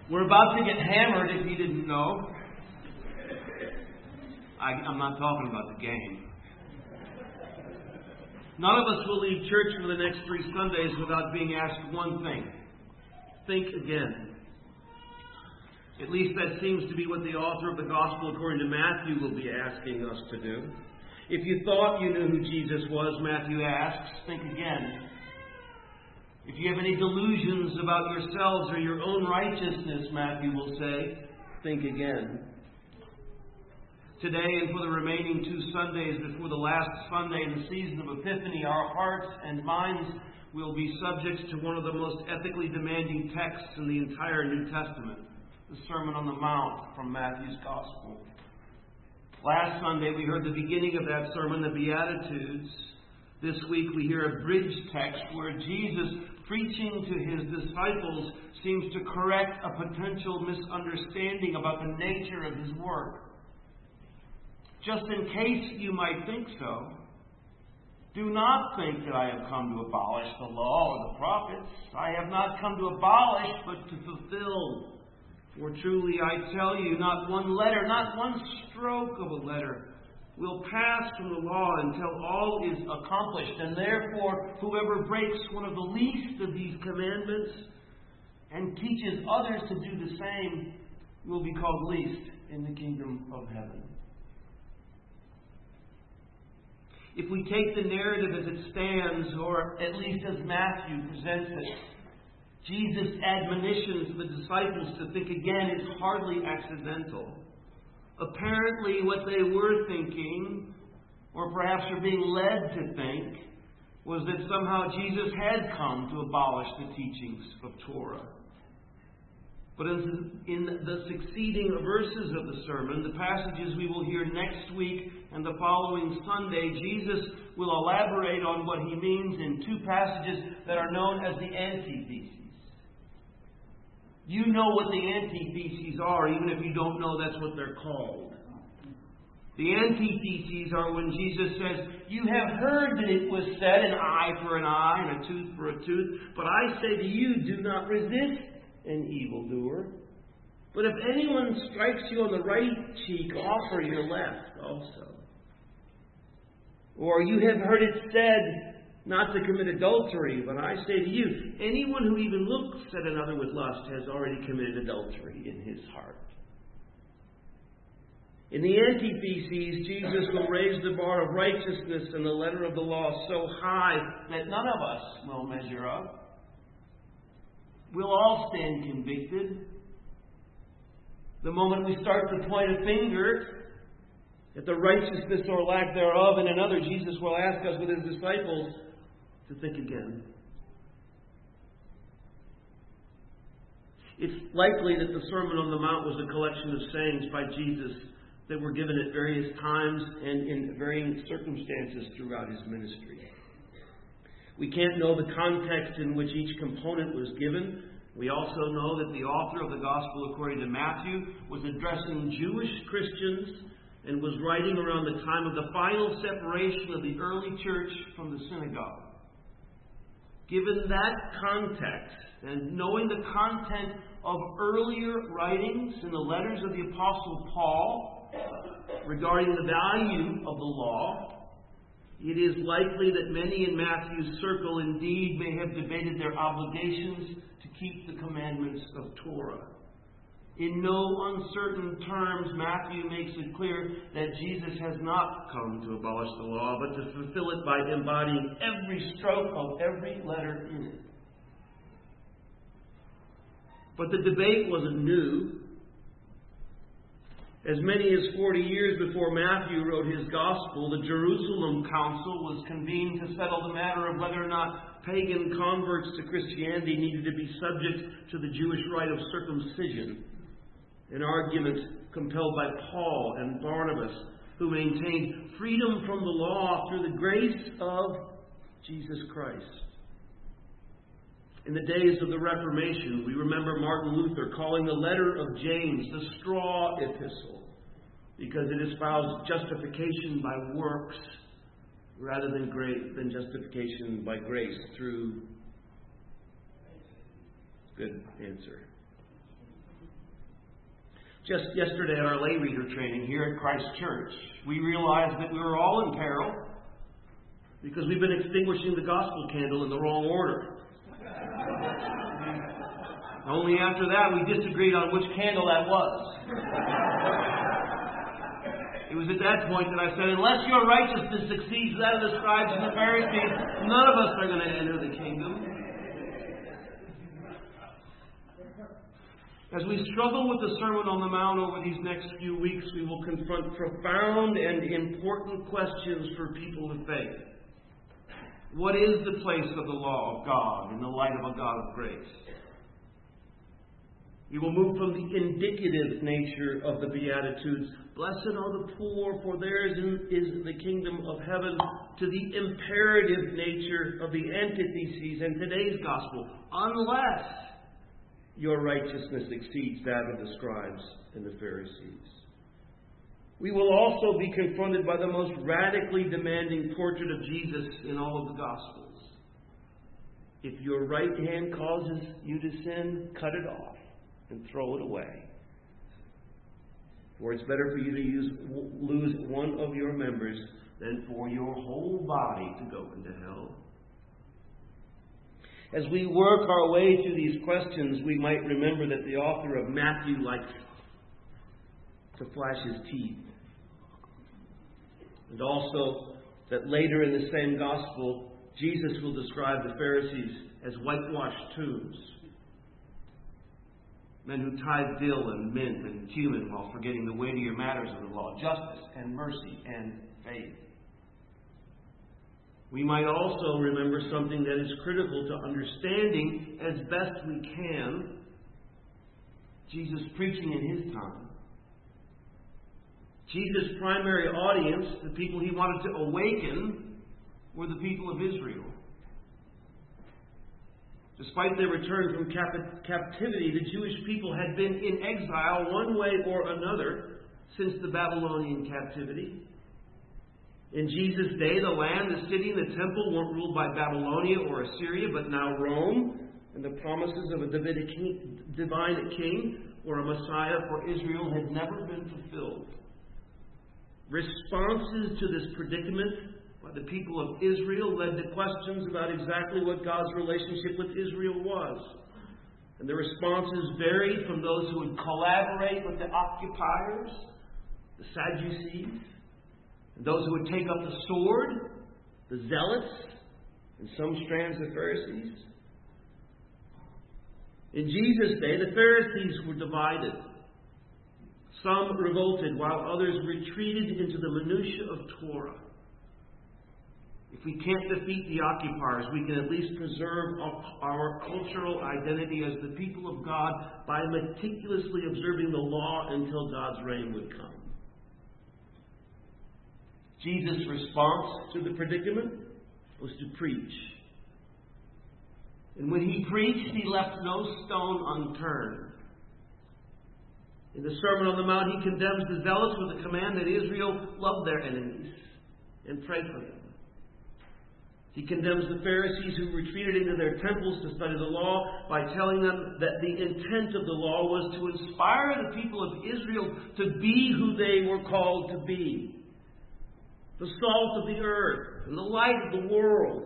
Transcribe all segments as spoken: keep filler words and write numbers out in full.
We're about to get hammered if you didn't know. I, I'm not talking about the game. None of us will leave church for the next three Sundays without being asked one thing. Think again. At least that seems to be what the author of the Gospel according to Matthew will be asking us to do. If you thought you knew who Jesus was, Matthew asks, think again. If you have any delusions about yourselves or your own righteousness, Matthew will say, think again. Today and for the remaining two Sundays before the last Sunday in the season of Epiphany, our hearts and minds will be subject to one of the most ethically demanding texts in the entire New Testament, the Sermon on the Mount from Matthew's Gospel. Last Sunday we heard the beginning of that sermon, the Beatitudes. This week we hear a bridge text where Jesus, preaching to his disciples, seems to correct a potential misunderstanding about the nature of his work. Just in case you might think so, do not think that I have come to abolish the law or the prophets. I have not come to abolish, but to fulfill. For truly I tell you, not one letter, not one stroke of a letter will pass from the law until all is accomplished. And therefore, whoever breaks one of the least of these commandments and teaches others to do the same will be called least in the kingdom of heaven. If we take the narrative as it stands, or at least as Matthew presents it, Jesus' admonition to the disciples to think again is hardly accidental. Apparently what they were thinking, or perhaps were being led to think, was that somehow Jesus had come to abolish the teachings of Torah. But in the succeeding verses of the sermon, the passages we will hear next week and the following Sunday, Jesus will elaborate on what he means in two passages that are known as the antitheses. You know what the antitheses are, even if you don't know that's what they're called. The antitheses are when Jesus says, you have heard that it was said, an eye for an eye and a tooth for a tooth, but I say to you, do not resist an evildoer. But if anyone strikes you on the right cheek, offer your left also. Or you have heard it said not to commit adultery, but I say to you, anyone who even looks at another with lust has already committed adultery in his heart. In the antitheses, Jesus will raise the bar of righteousness and the letter of the law so high that none of us will measure up. We'll all stand convicted. The moment we start to point a finger at the righteousness or lack thereof in another, Jesus will ask us with his disciples to think again. It's likely that the Sermon on the Mount was a collection of sayings by Jesus that were given at various times and in varying circumstances throughout his ministry. We can't know the context in which each component was given. We also know that the author of the Gospel according to Matthew was addressing Jewish Christians and was writing around the time of the final separation of the early church from the synagogue. Given that context, and knowing the content of earlier writings in the letters of the Apostle Paul regarding the value of the law, it is likely that many in Matthew's circle indeed may have debated their obligations to keep the commandments of Torah. In no uncertain terms, Matthew makes it clear that Jesus has not come to abolish the law, but to fulfill it by embodying every stroke of every letter in it. But the debate wasn't new. As many as forty years before Matthew wrote his Gospel, the Jerusalem Council was convened to settle the matter of whether or not pagan converts to Christianity needed to be subject to the Jewish rite of circumcision, an argument compelled by Paul and Barnabas, who maintained freedom from the law through the grace of Jesus Christ. In the days of the Reformation, we remember Martin Luther calling the letter of James the straw epistle, because it espoused justification by works rather than grace, than justification by grace through. Good answer. Just yesterday at our lay reader training here at Christ Church, we realized that we were all in peril because we've been extinguishing the gospel candle in the wrong order. Only after that we disagreed on which candle that was. It was at that point that I said, unless your righteousness exceeds that of the scribes and the Pharisees, none of us are going to enter the kingdom. As we struggle with the Sermon on the Mount over these next few weeks, we will confront profound and important questions for people of faith. What is the place of the law of God in the light of a God of grace? We will move from the indicative nature of the Beatitudes, blessed are the poor, for theirs is the kingdom of heaven, to the imperative nature of the antitheses in today's gospel, unless your righteousness exceeds that of the scribes and the Pharisees. We will also be confronted by the most radically demanding portrait of Jesus in all of the Gospels. If your right hand causes you to sin, cut it off and throw it away. For it's better for you to use, lose one of your members than for your whole body to go into hell. As we work our way through these questions, we might remember that the author of Matthew likes to flash his teeth. And also that later in the same gospel, Jesus will describe the Pharisees as whitewashed tombs. Men who tithe dill and mint and cumin while forgetting the weightier matters of the law, justice and mercy and faith. We might also remember something that is critical to understanding as best we can Jesus' preaching in his time. Jesus' primary audience, the people he wanted to awaken, were the people of Israel. Despite their return from cap- captivity, the Jewish people had been in exile one way or another since the Babylonian captivity. In Jesus' day, the land, the city, and the temple weren't ruled by Babylonia or Assyria, but now Rome, and the promises of a Davidic king, divine king or a Messiah for Israel had never been fulfilled. Responses to this predicament by the people of Israel led to questions about exactly what God's relationship with Israel was. And the responses varied from those who would collaborate with the occupiers, the Sadducees, and those who would take up the sword, the Zealots, and some strands of Pharisees. In Jesus' day, the Pharisees were divided. Some revolted, while others retreated into the minutiae of Torah. If we can't defeat the occupiers, we can at least preserve our cultural identity as the people of God by meticulously observing the law until God's reign would come. Jesus' response to the predicament was to preach. And when he preached, he left no stone unturned. In the Sermon on the Mount, he condemns the zealots with the command that Israel love their enemies and pray for them. He condemns the Pharisees who retreated into their temples to study the law by telling them that the intent of the law was to inspire the people of Israel to be who they were called to be. The salt of the earth and the light of the world.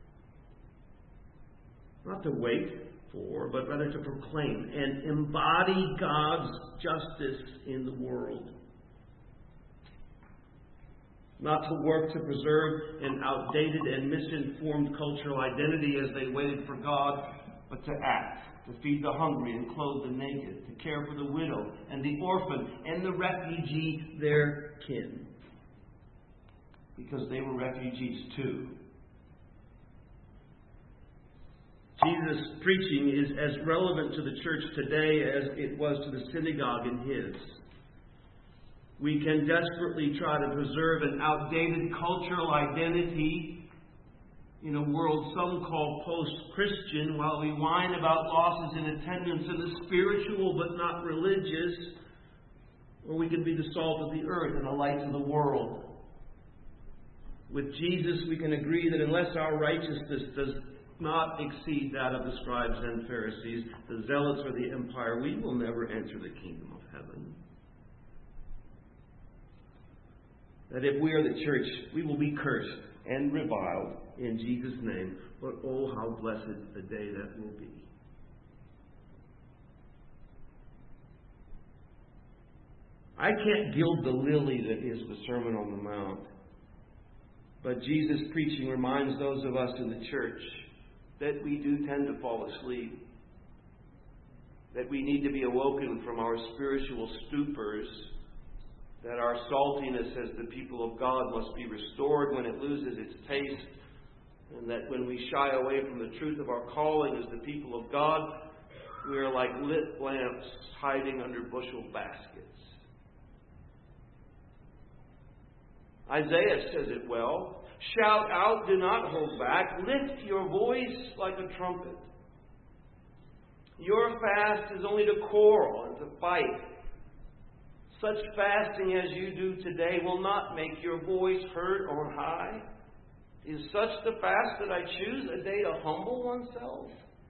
Not to wait for, but rather to proclaim and embody God's justice in the world. Not to work to preserve an outdated and misinformed cultural identity as they waited for God, but to act, to feed the hungry and clothe the naked, to care for the widow and the orphan and the refugee, their kin. Because they were refugees too. Jesus' preaching is as relevant to the church today as it was to the synagogue in his. We can desperately try to preserve an outdated cultural identity in a world some call post-Christian while we whine about losses in attendance in the spiritual but not religious. Or we can be the salt of the earth and the light of the world. With Jesus, we can agree that unless our righteousness does not exceed that of the scribes and Pharisees, the zealots or the empire, we will never enter the kingdom of heaven. That if we are the church, we will be cursed and reviled in Jesus' name. But oh, how blessed a day that will be. I can't gild the lily that is the Sermon on the Mount. But Jesus' preaching reminds those of us in the church that we do tend to fall asleep. That we need to be awoken from our spiritual stupors. That our saltiness as the people of God must be restored when it loses its taste. And that when we shy away from the truth of our calling as the people of God, we are like lit lamps hiding under bushel baskets. Isaiah says it well. Shout out, do not hold back. Lift your voice like a trumpet. Your fast is only to quarrel and to fight. Such fasting as you do today will not make your voice heard on high. Is such the fast that I choose, a day to humble oneself?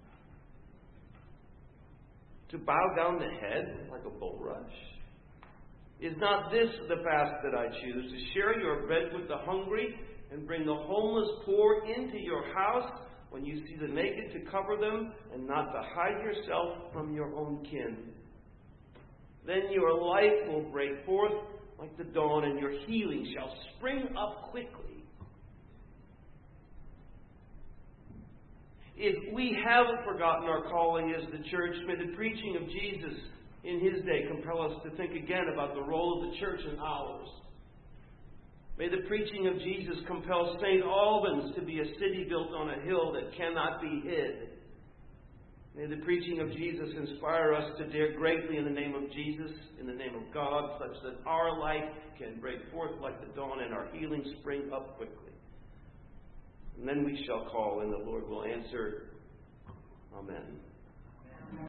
To bow down the head like a bulrush? Is not this the fast that I choose, to share your bread with the hungry and bring the homeless poor into your house when you see the naked, to cover them and not to hide yourself from your own kin? Then your light will break forth like the dawn, and your healing shall spring up quickly. If we haven't forgotten our calling as the church, may the preaching of Jesus in His day compel us to think again about the role of the church in ours. May the preaching of Jesus compel Saint Albans to be a city built on a hill that cannot be hid. May the preaching of Jesus inspire us to dare greatly in the name of Jesus, in the name of God, such that our light can break forth like the dawn and our healing spring up quickly. And then we shall call and the Lord will answer. Amen.